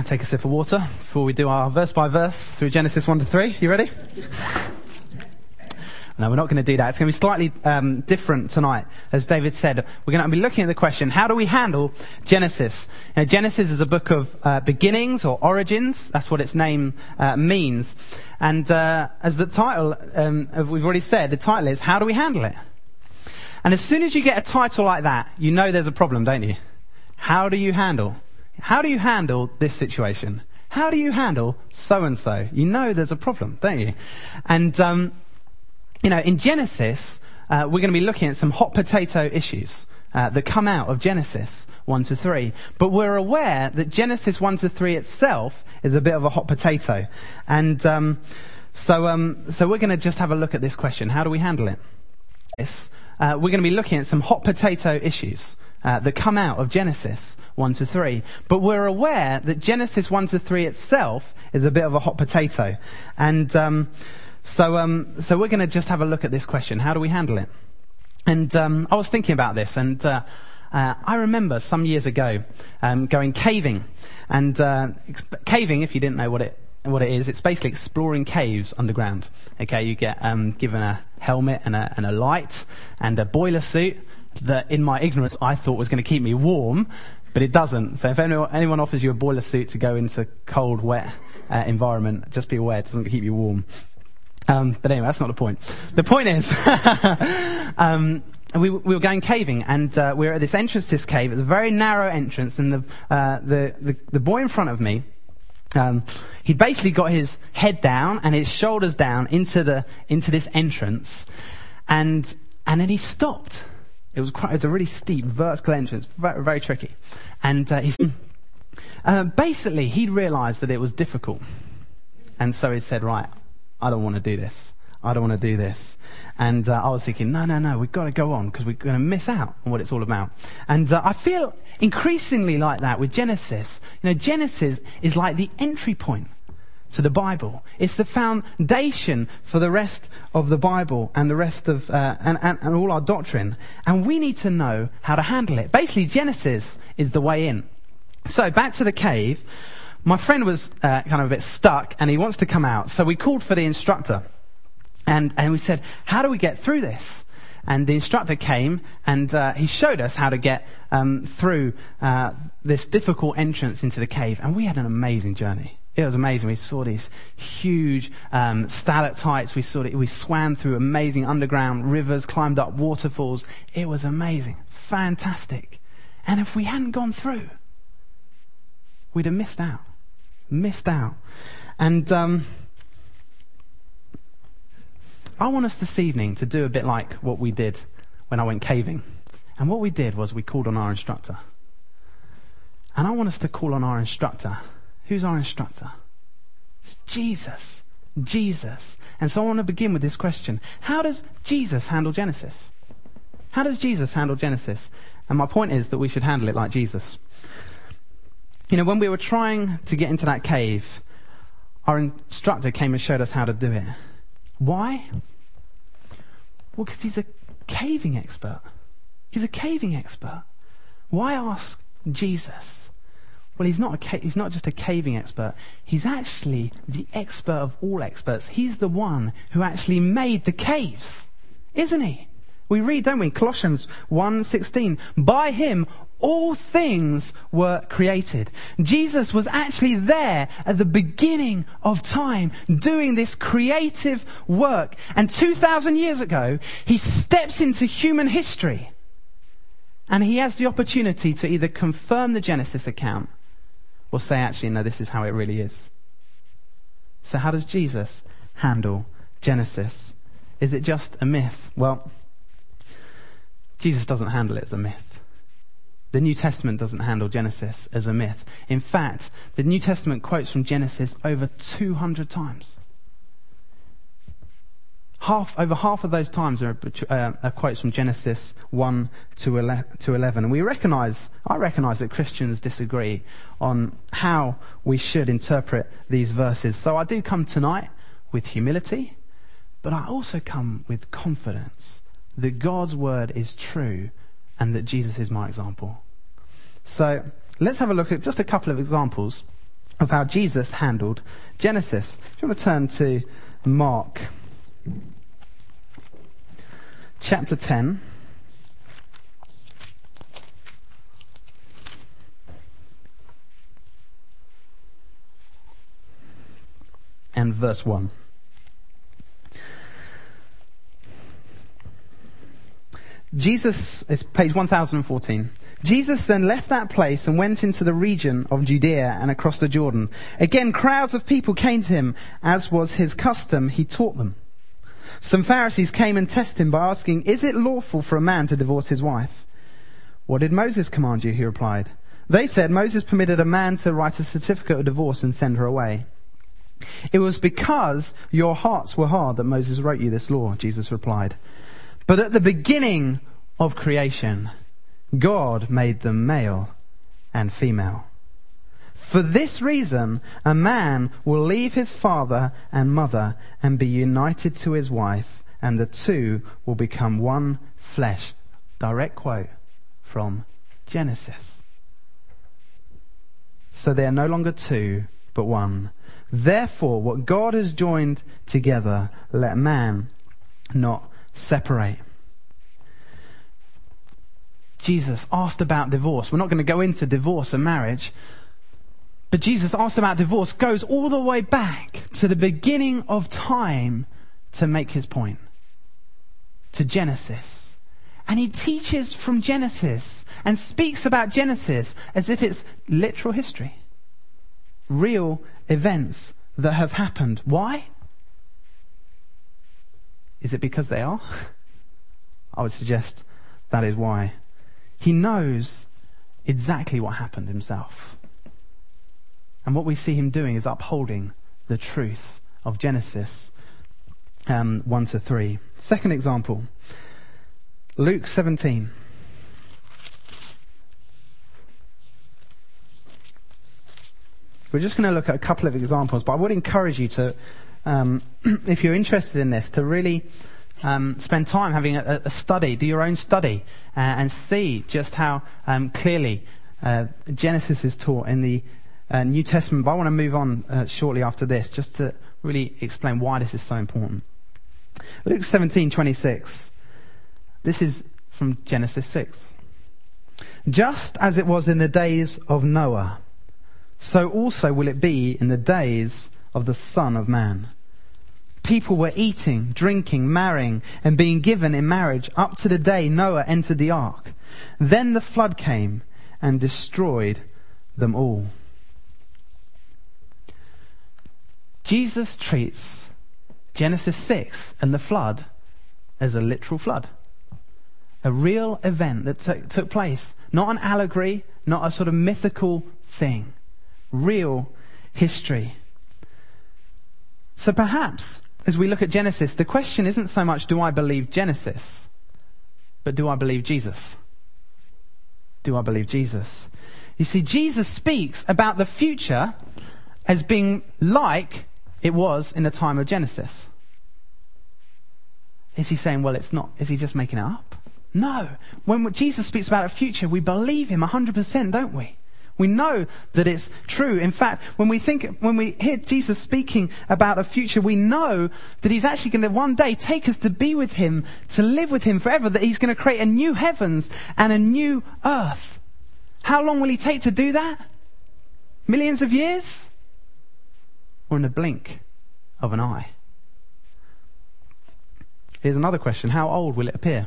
And take a sip of water before we do our verse by verse through Genesis 1 to 3. You ready? No, we're not going to do that. It's going to be slightly different tonight. As David said, we're going to be looking at the question, how do we handle Genesis? Now, Genesis is a book of beginnings or origins. That's what its name means. And as the title, we've already said, the title is, how do we handle it? And as soon as you get a title like that, you know there's a problem, don't you? How do you handle this situation? How do you handle so-and-so? You know there's a problem, don't you? And, in Genesis, we're going to be looking at some hot potato issues that come out of Genesis 1 to 3. But we're aware that Genesis 1 to 3 itself is a bit of a hot potato. And so we're going to just have a look at this question. How do we handle it? We're going to be looking at some hot potato issues that come out of Genesis 1 to 3. But we're aware that Genesis 1 to 3 itself is a bit of a hot potato. And so we're going to just have a look at this question. How do we handle it? And I was thinking about this, and I remember some years ago going caving. And caving, if you didn't know what it is, it's basically exploring caves underground. Okay, you get given a helmet and a light and a boiler suit that, in my ignorance, I thought was going to keep me warm, but it doesn't. So if anyone offers you a boiler suit to go into cold, wet environment, just be aware it doesn't keep you warm. But anyway, that's not the point. The point is, we were going caving, and we were at this entrance to this cave. It was a very narrow entrance, and the boy in front of me, he'd basically got his head down and his shoulders down into this entrance, and then he stopped. It was a really steep vertical entrance, very, very tricky, and basically he'd realised that it was difficult, and so he said, "Right, I don't want to do this. I don't want to do this." And I was thinking, no, we've got to go on because we're going to miss out on what it's all about. And I feel increasingly like that with Genesis. Genesis is like the entry point to the Bible. It's the foundation for the rest of the Bible and the rest of and all our doctrine. And we need to know how to handle it. Basically, Genesis is the way in. So back to the cave. My friend was kind of a bit stuck, and he wants to come out. So we called for the instructor, and we said, how do we get through this? And the instructor came, and he showed us how to get through this difficult entrance into the cave. And we had an amazing journey. It was amazing. We saw these huge stalactites. We swam through amazing underground rivers, climbed up waterfalls. It was amazing, fantastic. And if we hadn't gone through, we'd have missed out. And I want us this evening to do a bit like what we did when I went caving. And what we did was we called on our instructor. And I want us to call on our instructor. Who's our instructor? It's Jesus. And so I want to begin with this question. How does Jesus handle Genesis? How does Jesus handle Genesis? And my point is that we should handle it like Jesus. When we were trying to get into that cave, our instructor came and showed us how to do it. Why? Well, because he's a caving expert. Why ask Jesus? Well, he's not just a caving expert. He's actually the expert of all experts. He's the one who actually made the caves, isn't he? We read, don't we? Colossians 1:16. By him, all things were created. Jesus was actually there at the beginning of time doing this creative work. And 2,000 years ago, he steps into human history. And he has the opportunity to either confirm the Genesis account or say, actually, no, this is how it really is. So how does Jesus handle Genesis? Is it just a myth? Well, Jesus doesn't handle it as a myth. The New Testament doesn't handle Genesis as a myth. In fact, the New Testament quotes from Genesis over 200 times. Over half of those times are quotes from Genesis 1 to 11. And I recognise that Christians disagree on how we should interpret these verses. So I do come tonight with humility, but I also come with confidence that God's word is true and that Jesus is my example. So let's have a look at just a couple of examples of how Jesus handled Genesis. If you want to turn to Mark chapter 10. And verse 1. Jesus, it's page 1014. Jesus then left that place and went into the region of Judea and across the Jordan. Again, crowds of people came to him. As was his custom, he taught them. Some Pharisees came and tested him by asking, "Is it lawful for a man to divorce his wife?" "What did Moses command you?" he replied. They said, "Moses permitted a man to write a certificate of divorce and send her away." "It was because your hearts were hard that Moses wrote you this law," Jesus replied. "But at the beginning of creation, God made them male and female. For this reason, a man will leave his father and mother and be united to his wife, and the two will become one flesh." Direct quote from Genesis. So they are no longer two, but one. Therefore, what God has joined together, let man not separate. Jesus asked about divorce. We're not going to go into divorce and marriage, but Jesus asked about divorce, goes all the way back to the beginning of time to make his point, to Genesis. And he teaches from Genesis and speaks about Genesis as if it's literal history, real events that have happened. Why? Is it because they are? I would suggest that is why. He knows exactly what happened himself. And what we see him doing is upholding the truth of Genesis 1 to 3. Second example, Luke 17. We're just going to look at a couple of examples, but I would encourage you to, if you're interested in this, to really spend time having a study, do your own study, and see just how clearly Genesis is taught in the New Testament. But I want to move on shortly after this, just to really explain why this is so important. Luke 17:26. This is from Genesis 6. "Just as it was in the days of Noah, so also will it be in the days of the Son of Man. People were eating, drinking, marrying, and being given in marriage up to the day Noah entered the ark. Then the flood came and destroyed them all." Jesus treats Genesis 6 and the flood as a literal flood. A real event that took place. Not an allegory, not a sort of mythical thing. Real history. So perhaps, as we look at Genesis, the question isn't so much, do I believe Genesis? But do I believe Jesus? Do I believe Jesus? You see, Jesus speaks about the future as being like it was in the time of Genesis. Is he saying, well, it's not? Is he just making it up? No. When Jesus speaks about a future, we believe him 100%, don't we? We know that it's true. In fact, when we hear Jesus speaking about a future, we know that he's actually going to one day take us to be with him, to live with him forever, that he's going to create a new heavens and a new earth. How long will he take to do that? Millions of years? Or in the blink of an eye? Here's another question. How old will it appear?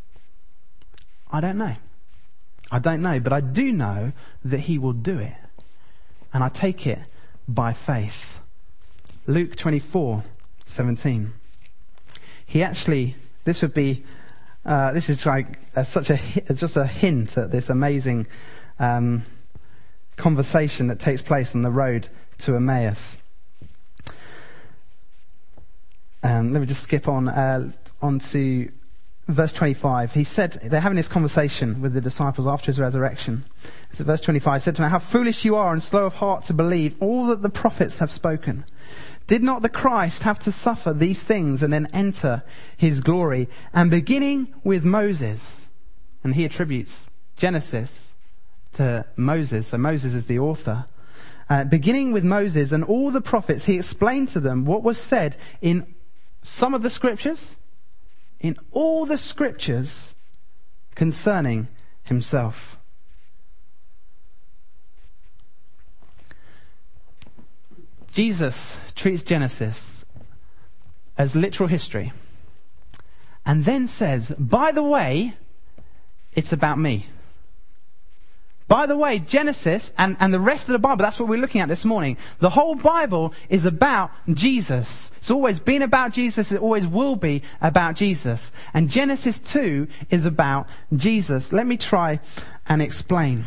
I don't know. I don't know, but I do know that he will do it. And I take it by faith. Luke 24:17. He actually, this is like just a hint at this amazing conversation that takes place on the road to Emmaus. Let me just skip on to verse 25. He said, they're having this conversation with the disciples after his resurrection. So verse 25 said to them, "How foolish you are and slow of heart to believe all that the prophets have spoken. Did not the Christ have to suffer these things and then enter his glory? And beginning with Moses," and he attributes Genesis to Moses, so Moses is the author, beginning with Moses and all the prophets, he explained to them what was said in some of the scriptures, in all the scriptures concerning himself. Jesus treats Genesis as literal history and then says, by the way, it's about me. By the way, Genesis and the rest of the Bible, that's what we're looking at this morning. The whole Bible is about Jesus. It's always been about Jesus. It always will be about Jesus. And Genesis 2 is about Jesus. Let me try and explain.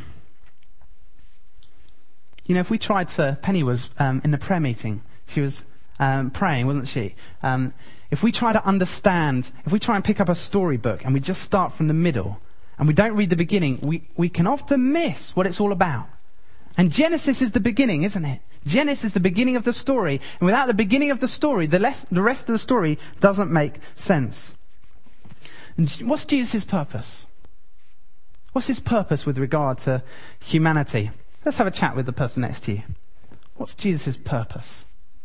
You know, if we tried to, Penny was in the prayer meeting. She was praying, wasn't she? If we try to understand, if we try and pick up a storybook and we just start from the middle, and we don't read the beginning, we can often miss what it's all about. And Genesis is the beginning, isn't it? Genesis is the beginning of the story. And without the beginning of the story, the rest of the story doesn't make sense. And what's Jesus' purpose? What's his purpose with regard to humanity? Let's have a chat with the person next to you. What's Jesus' purpose?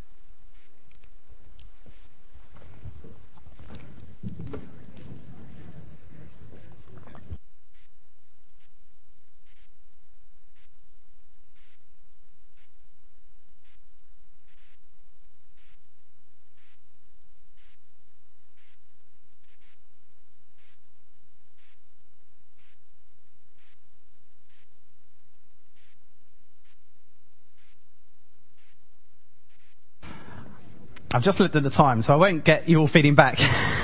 I've just looked at the time, so I won't get you all feeding back.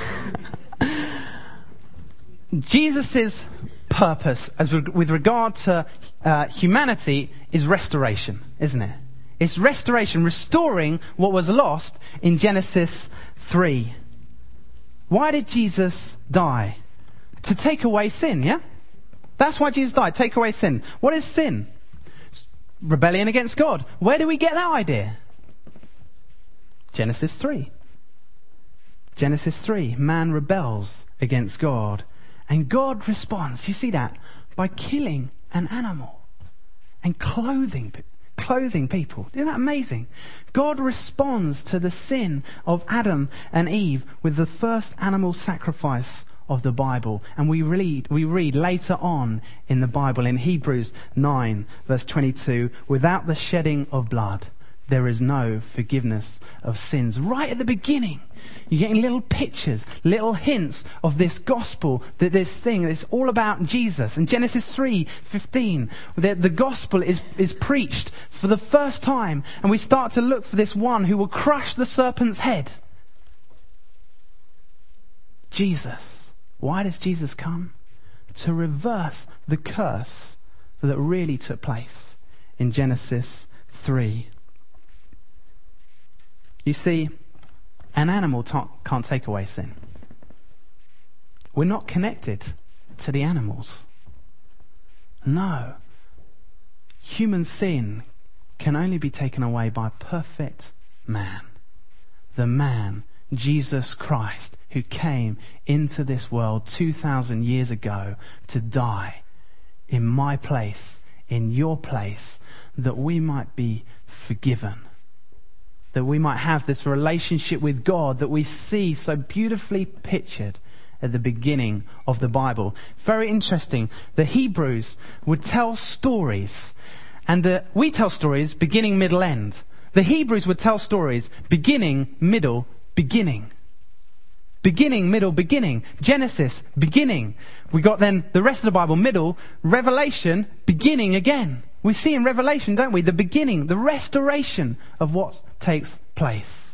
Jesus' purpose with regard to humanity is restoration, isn't it? It's restoration, restoring what was lost in Genesis 3. Why did Jesus die? To take away sin, yeah? That's why Jesus died, take away sin. What is sin? It's rebellion against God. Where do we get that idea? Genesis 3. Genesis 3. Man rebels against God. And God responds, you see that, by killing an animal and clothing people. Isn't that amazing? God responds to the sin of Adam and Eve with the first animal sacrifice of the Bible. And we read later on in the Bible, in Hebrews 9, verse 22, without the shedding of blood, there is no forgiveness of sins. Right at the beginning, you're getting little pictures, little hints of this gospel, that this thing that's all about Jesus. In Genesis 3:15, the gospel is preached for the first time, and we start to look for this one who will crush the serpent's head. Jesus. Why does Jesus come? To reverse the curse that really took place in Genesis 3. You see, an animal can't take away sin. We're not connected to the animals. No. Human sin can only be taken away by perfect man. The man, Jesus Christ, who came into this world 2,000 years ago to die in my place, in your place, that we might be forgiven. That we might have this relationship with God that we see so beautifully pictured at the beginning of the Bible. Very interesting. The Hebrews would tell stories, and we tell stories beginning, middle, end. The Hebrews would tell stories beginning, middle, beginning. Beginning, middle, beginning. Genesis, beginning. We got then the rest of the Bible, middle. Revelation, beginning again. We see in Revelation, don't we, the beginning, the restoration of what takes place.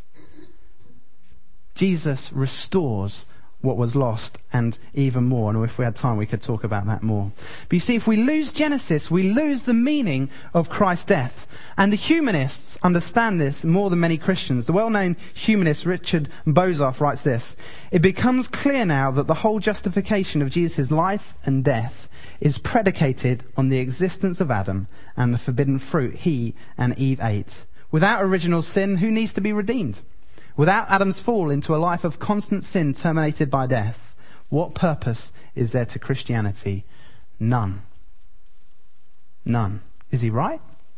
Jesus restores what was lost and even more. And if we had time, we could talk about that more. But you see, if we lose Genesis, we lose the meaning of Christ's death. And the humanists understand this more than many Christians. The well-known humanist Richard Bozarth writes this: "It becomes clear now that the whole justification of Jesus' life and death is predicated on the existence of Adam and the forbidden fruit he and Eve ate. Without original sin, who needs to be redeemed? Without Adam's fall into a life of constant sin terminated by death, what purpose is there to Christianity? None." None. Is he right?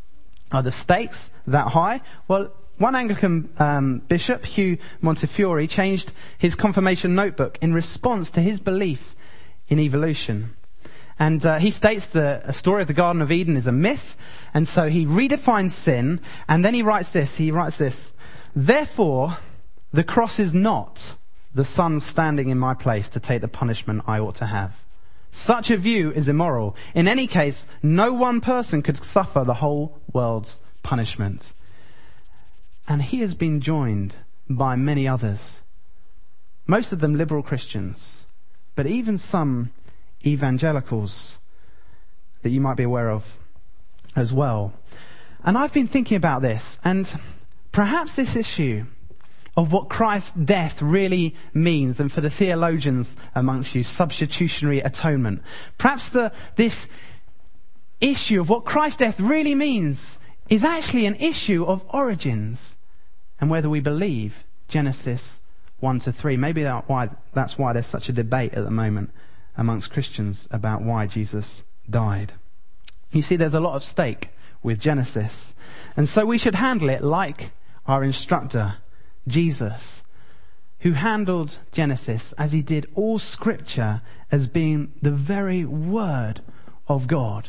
Are the stakes that high? Well, one Anglican bishop, Hugh Montefiore, changed his confirmation notebook in response to his belief in evolution. And he states that a story of the Garden of Eden is a myth, and so he redefines sin, and then he writes this, therefore, the cross is not the Son standing in my place to take the punishment I ought to have. Such a view is immoral. In any case, no one person could suffer the whole world's punishment. And he has been joined by many others, most of them liberal Christians, but even some evangelicals that you might be aware of as well. And I've been thinking about this, and perhaps this issue of what Christ's death really means, and for the theologians amongst you, substitutionary atonement. Perhaps this issue of what Christ's death really means is actually an issue of origins and whether we believe Genesis 1-3. Maybe that's why there's such a debate at the moment amongst Christians about why Jesus died. You see, there's a lot at stake with Genesis, and so we should handle it like our instructor, Jesus, who handled Genesis as he did all Scripture as being the very Word of God.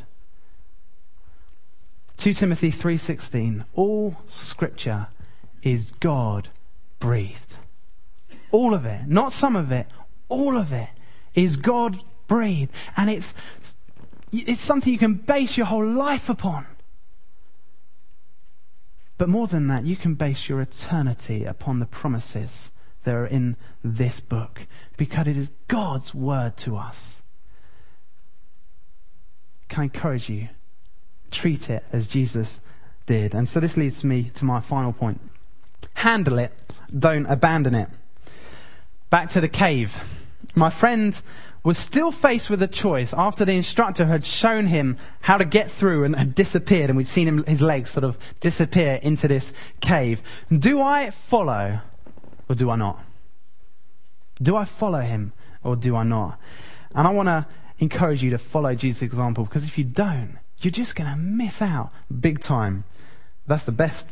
2 Timothy 3:16, all Scripture is God-breathed. All of it, not some of it, all of it is God-breathed. And it's something you can base your whole life upon. But more than that, you can base your eternity upon the promises that are in this book, because it is God's word to us. Can I encourage you? Treat it as Jesus did. And so this leads me to my final point. Handle it, don't abandon it. Back to the cave. My friend was still faced with a choice after the instructor had shown him how to get through and had disappeared, and we'd seen his legs sort of disappear into this cave. Do I follow or do I not? Do I follow him or do I not? And I want to encourage you to follow Jesus' example, because if you don't, you're just going to miss out big time. That's the best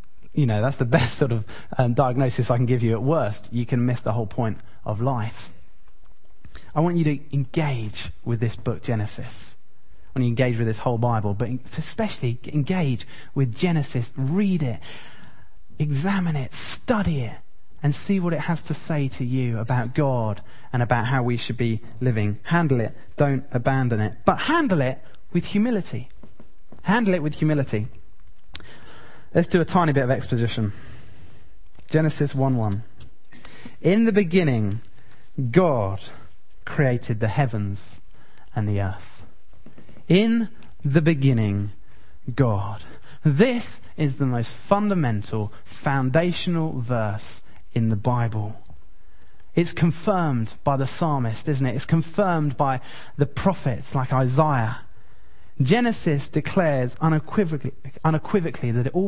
sort of diagnosis I can give you. At worst, you can miss the whole point of life. I want you to engage with this book, Genesis. I want you to engage with this whole Bible, but especially engage with Genesis. Read it, examine it, study it, and see what it has to say to you about God and about how we should be living. Handle it, don't abandon it. But handle it with humility. Handle it with humility. Let's do a tiny bit of exposition. Genesis 1:1. In the beginning, God created the heavens and the earth. In the beginning, God. This is the most fundamental, foundational verse in the Bible. It's confirmed by the psalmist, isn't it? It's confirmed by the prophets like Isaiah. Genesis declares unequivocally that it all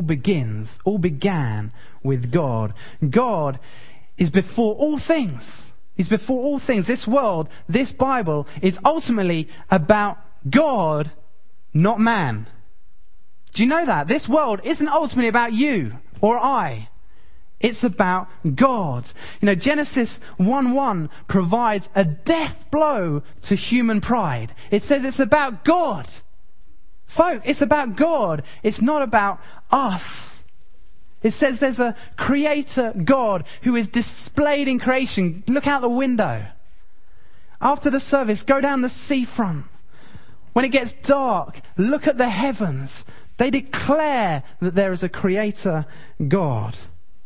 began with God. God is before all things. He's before all things. This world, this Bible, is ultimately about God, not man. Do you know that? This world isn't ultimately about you or I. It's about God. You know, Genesis 1:1 provides a death blow to human pride. It says it's about God. Folk, it's about God. It's not about us. It says there's a creator God who is displayed in creation. Look out the window. After the service, go down the seafront. When it gets dark, look at the heavens. They declare that there is a creator God.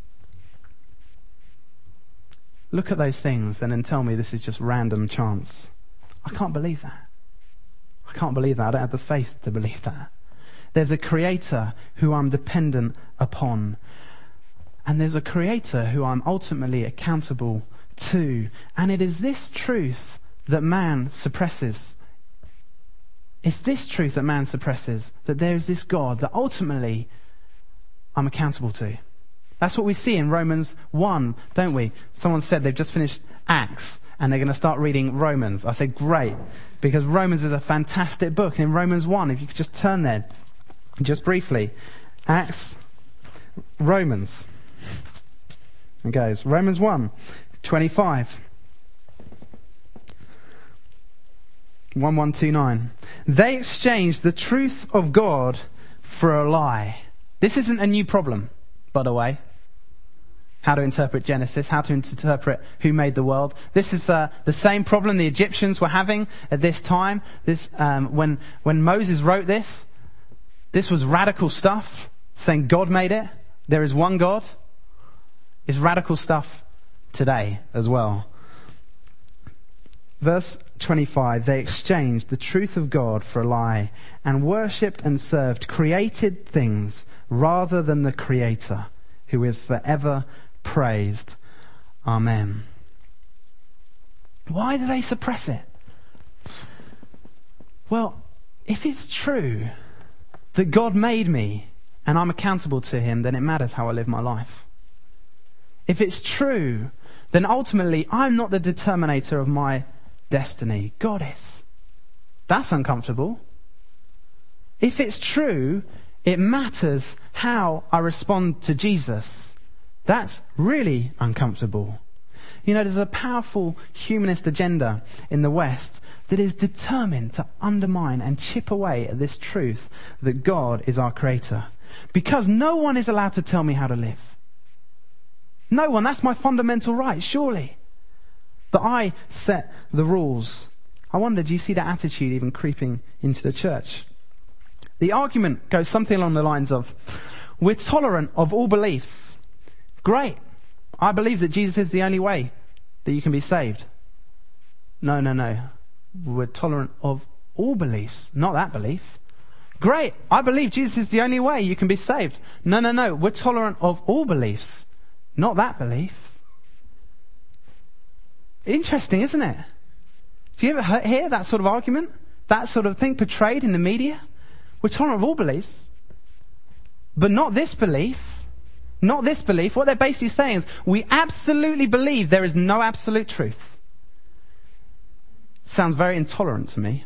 Look at those things and then tell me this is just random chance. I can't believe that. I can't believe that. I don't have the faith to believe that. There's a creator who I'm dependent upon. And there's a creator who I'm ultimately accountable to. And it is this truth that man suppresses. It's this truth that man suppresses, that there is this God that ultimately I'm accountable to. That's what we see in Romans 1, don't we? Someone said they've just finished Acts and they're going to start reading Romans. I said, great, because Romans is a fantastic book. And in Romans 1, if you could just turn there, just briefly, Acts, Romans. It goes, Romans 1:25. 1129. They exchanged the truth of God for a lie. This isn't a new problem, by the way. How to interpret Genesis, how to interpret who made the world. This is the same problem the Egyptians were having at this time. When Moses wrote this was radical stuff, saying God made it. There is one God. It's radical stuff today as well. Verse 25, they exchanged the truth of God for a lie and worshipped and served created things rather than the Creator, who is forever praised. Amen. Why do they suppress it? Well, if it's true that God made me and I'm accountable to Him, then it matters how I live my life. If it's true, then ultimately I'm not the determinator of my destiny. God is. That's uncomfortable. If it's true, it matters how I respond to Jesus. That's really uncomfortable. You know, there's a powerful humanist agenda in the West that is determined to undermine and chip away at this truth that God is our creator. Because no one is allowed to tell me how to live. No one. That's my fundamental right, surely. That I set the rules. I wonder, do you see that attitude even creeping into the church? The argument goes something along the lines of, we're tolerant of all beliefs. Great. I believe that Jesus is the only way that you can be saved. No. We're tolerant of all beliefs, not that belief. Great. I believe Jesus is the only way you can be saved. No. We're tolerant of all beliefs, not that belief. Interesting, isn't it? Do you ever hear that sort of argument? That sort of thing portrayed in the media? We're tolerant of all beliefs, but not this belief. Not this belief. What they're basically saying is, we absolutely believe there is no absolute truth. Sounds very intolerant to me.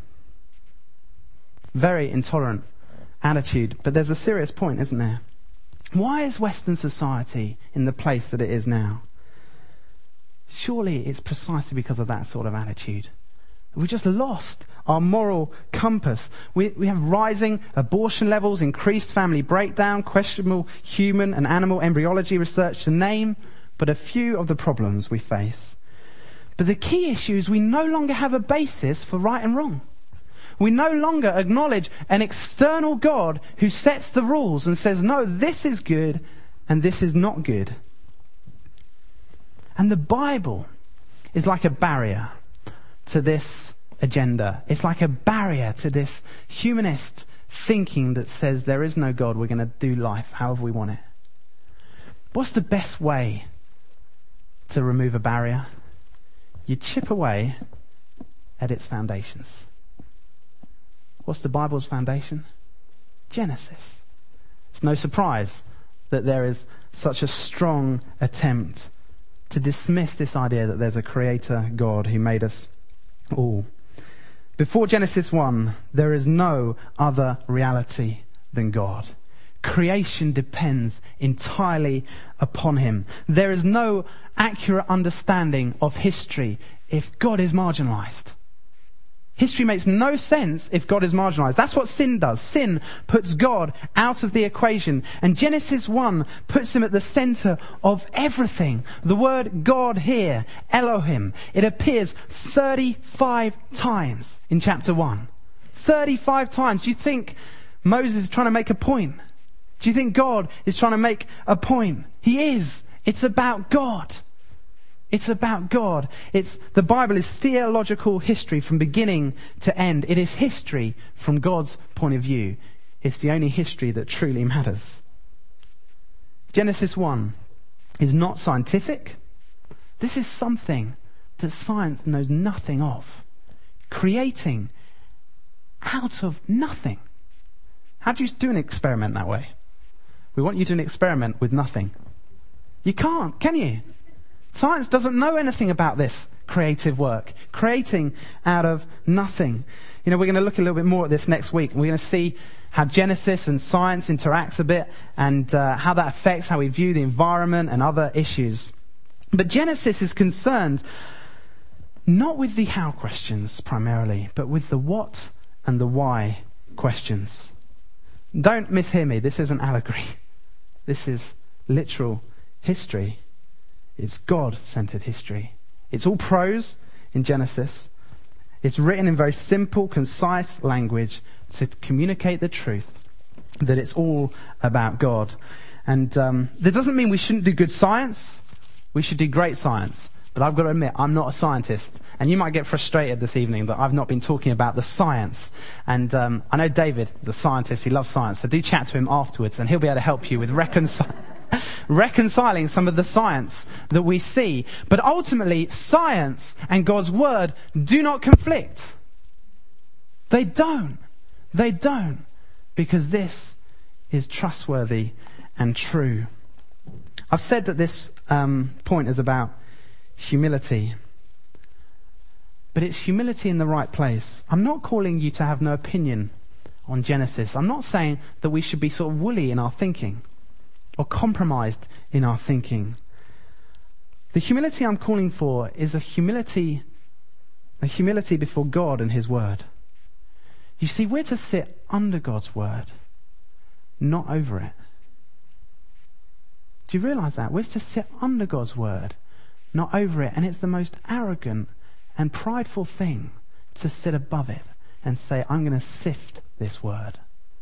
Very intolerant attitude. But there's a serious point, isn't there? Why is Western society in the place that it is now? Surely it's precisely because of that sort of attitude. We just lost our moral compass. We have rising abortion levels, increased family breakdown, questionable human and animal embryology research, to name but a few of the problems we face. But the key issue is we no longer have a basis for right and wrong. We no longer acknowledge an external God who sets the rules and says, no, this is good and this is not good. And the Bible is like a barrier to this agenda. It's like a barrier to this humanist thinking that says there is no God, we're going to do life however we want it. What's the best way to remove a barrier? You chip away at its foundations. What's the Bible's foundation? Genesis. It's no surprise that there is such a strong attempt to dismiss this idea that there's a creator God who made us all. Before Genesis 1, there is no other reality than God. Creation depends entirely upon Him. There is no accurate understanding of history if God is marginalized. History makes no sense if God is marginalized. That's what sin does. Sin puts God out of the equation. And Genesis 1 puts Him at the center of everything. The word God here, Elohim, it appears 35 times in chapter 1. 35 times. Do you think Moses is trying to make a point? Do you think God is trying to make a point? He is. It's about God. It's about God. The Bible is theological history from beginning to end. It is history from God's point of view. It's the only history that truly matters. Genesis 1 is not scientific. This is something that science knows nothing of. Creating out of nothing. How do you do an experiment that way? We want you to do an experiment with nothing. You can't, can you? Science doesn't know anything about this creative work, creating out of nothing. You know, we're going to look a little bit more at this next week, and we're going to see how Genesis and science interacts a bit, and how that affects how we view the environment and other issues. But Genesis is concerned not with the how questions primarily, but with the what and the why questions. Don't mishear me, this isn't allegory. This is literal history. It's God-centered history. It's all prose in Genesis. It's written in very simple, concise language to communicate the truth that it's all about God. And that doesn't mean we shouldn't do good science. We should do great science. But I've got to admit, I'm not a scientist. And you might get frustrated this evening that I've not been talking about the science. And I know David is a scientist. He loves science. So do chat to him afterwards, and he'll be able to help you with reconciling some of the science that we see. But ultimately, science and God's word do not conflict. They don't. They don't. Because this is trustworthy and true. I've said that this point is about humility. But it's humility in the right place. I'm not calling you to have no opinion on Genesis. I'm not saying that we should be sort of woolly in our thinking or compromised in our thinking. The humility I'm calling for is a humility before God and His Word. You see, we're to sit under God's Word, not over it. Do you realise that? We're to sit under God's Word, not over it. And it's the most arrogant and prideful thing to sit above it and say, I'm going to sift this Word.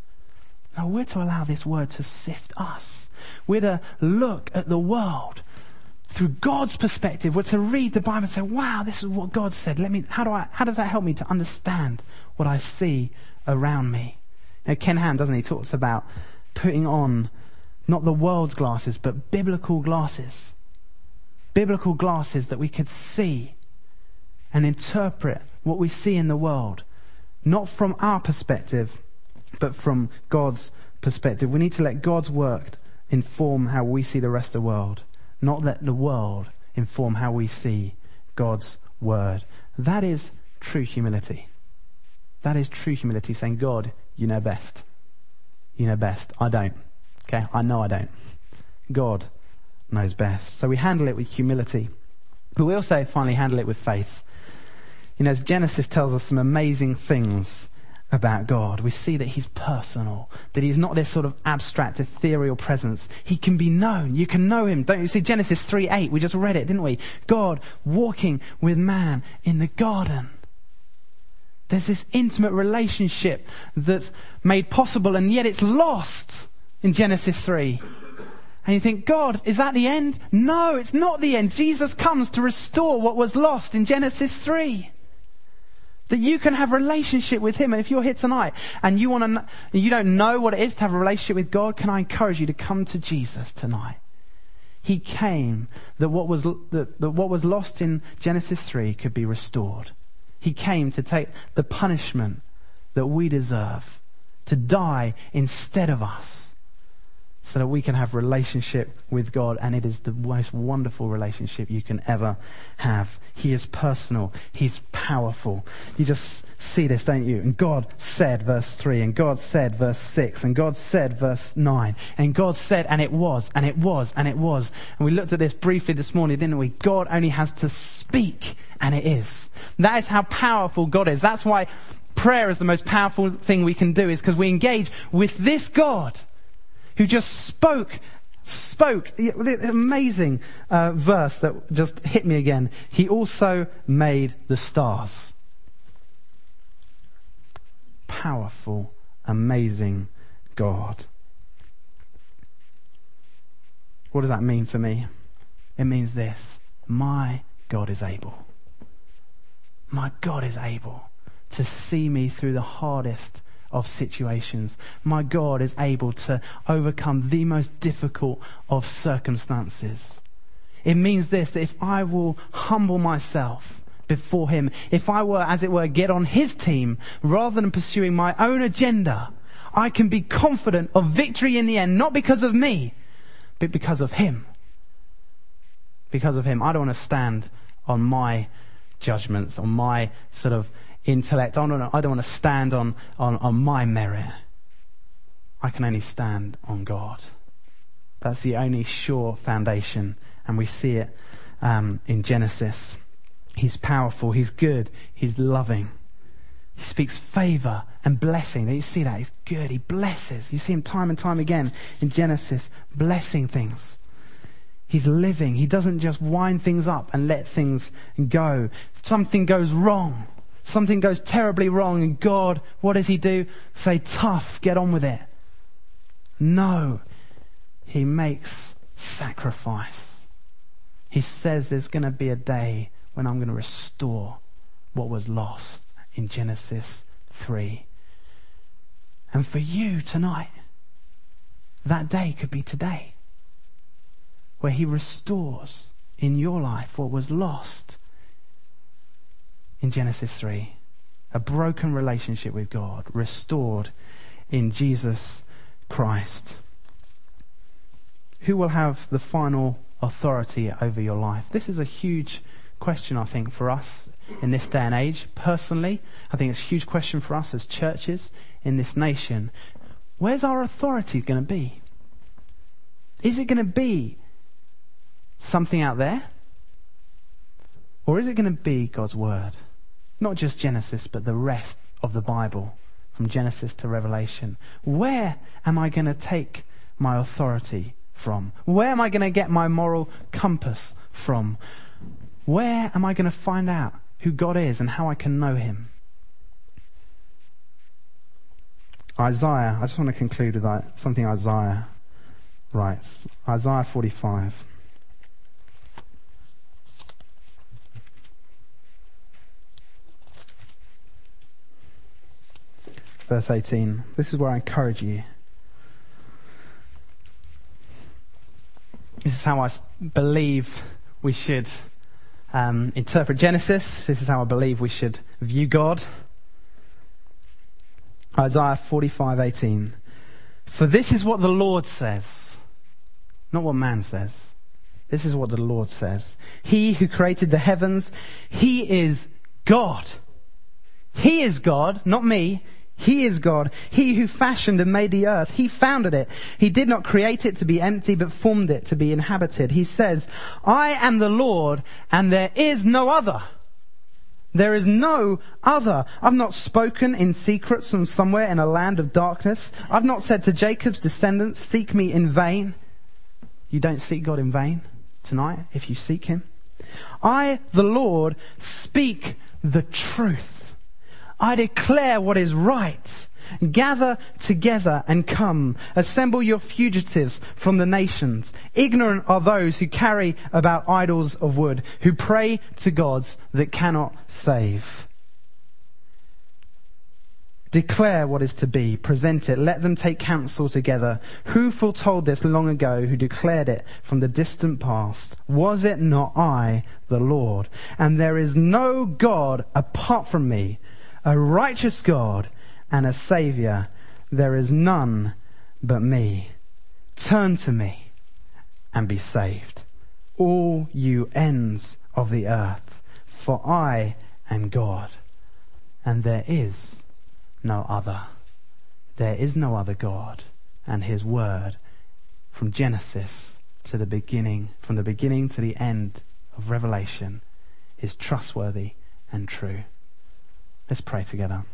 No, we're to allow this Word to sift us. We're to look at the world through God's perspective. We're to read the Bible and say, wow, this is what God said. How does that help me to understand what I see around me? You know, Ken Ham, doesn't he, talks about putting on not the world's glasses, but biblical glasses. Biblical glasses that we could see and interpret what we see in the world, not from our perspective, but from God's perspective. We need to let God's work inform how we see the rest of the world, not let the world inform how we see God's word. That is true humility. That is true humility, saying, God, you know best. You know best. I don't. Okay? I know I don't. God knows best. So we handle it with humility. But we also finally handle it with faith. You know, as Genesis tells us some amazing things about God. We see that He's personal, that He's not this sort of abstract, ethereal presence. He can be known. You can know Him. Don't you see Genesis 3:8? We just read it, didn't we? God walking with man in the garden. There's this intimate relationship that's made possible, and yet it's lost in Genesis 3. And you think, God, is that the end? No, it's not the end. Jesus comes to restore what was lost in Genesis 3. That you can have a relationship with Him. And if you're here tonight and you don't know what it is to have a relationship with God, can I encourage you to come to Jesus tonight? He came that what was lost in Genesis 3 could be restored. He came to take the punishment that we deserve, to die instead of us, so that we can have relationship with God, and it is the most wonderful relationship you can ever have. He is personal. He's powerful. You just see this, don't you? And God said, verse 3, and God said, verse 6, and God said, verse 9, and God said, and it was, and it was, and it was. And we looked at this briefly this morning, didn't we? God only has to speak, and it is. That is how powerful God is. That's why prayer is the most powerful thing we can do, is because we engage with this God who just spoke. The amazing verse that just hit me again. He also made the stars. Powerful, amazing God. What does that mean for me? It means this. My God is able. My God is able to see me through the hardest of situations. My God is able to overcome the most difficult of circumstances. It means this, that if I will humble myself before Him, if I were, as it were, get on His team, rather than pursuing my own agenda, I can be confident of victory in the end, not because of me, but because of Him. Because of Him. I don't want to stand on my judgments, on my sort of intellect. I don't want to stand on my merit. I can only stand on God. That's the only sure foundation. And we see it in Genesis. He's powerful, he's good, he's loving. He speaks favor and blessing. You see that? He's good, he blesses. You see him time and time again in Genesis, blessing things. He's living. He doesn't just wind things up and let things go. If something goes wrong, something goes terribly wrong, and God, what does he do? Say, tough, get on with it. No, he makes sacrifice. He says there's going to be a day when I'm going to restore what was lost in Genesis 3. And for you tonight, that day could be today, where he restores in your life what was lost in Genesis 3. A broken relationship with God, restored in Jesus Christ. Who will have the final authority over your life? This is a huge question, I think, for us in this day and age. Personally, I think it's a huge question for us as churches in this nation. Where's our authority going to be? Is it going to be something out there? Or is it going to be God's word? Not just Genesis, but the rest of the Bible, from Genesis to Revelation. Where am I going to take my authority from? Where am I going to get my moral compass from? Where am I going to find out who God is and how I can know him? Isaiah, I just want to conclude with something Isaiah writes. Isaiah 45. Verse 18. This is where I encourage you. This is how I believe we should interpret Genesis. This is how I believe we should view God. Isaiah 45:18. For this is what the Lord says, not what man says. This is what the Lord says. He who created the heavens, he is God. He is God, not me. He is God. He who fashioned and made the earth. He founded it. He did not create it to be empty, but formed it to be inhabited. He says, I am the Lord, and there is no other. There is no other. I've not spoken in secret from somewhere in a land of darkness. I've not said to Jacob's descendants, seek me in vain. You don't seek God in vain tonight if you seek him. I, the Lord, speak the truth. I declare what is right. Gather together and come. Assemble your fugitives from the nations. Ignorant are those who carry about idols of wood, who pray to gods that cannot save. Declare what is to be. Present it. Let them take counsel together. Who foretold this long ago? Who declared it from the distant past? Was it not I, the Lord? And there is no God apart from me. A righteous God and a Saviour, there is none but me. Turn to me and be saved, all you ends of the earth, for I am God, and there is no other. There is no other God, and his word from Genesis to the beginning, from the beginning to the end of Revelation, is trustworthy and true. Let's pray together.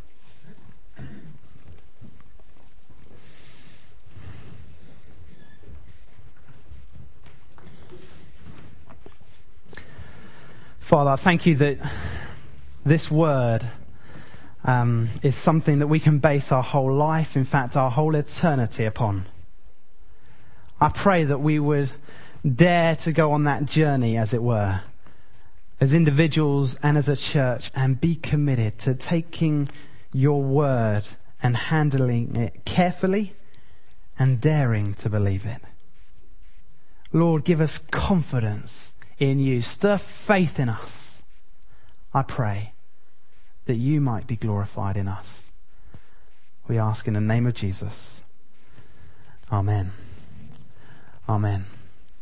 Father, I thank you that this word is something that we can base our whole life, in fact, our whole eternity upon. I pray that we would dare to go on that journey, as it were, as individuals and as a church, and be committed to taking your word and handling it carefully and daring to believe it. Lord, give us confidence in you. Stir faith in us. I pray that you might be glorified in us. We ask in the name of Jesus. Amen. Amen.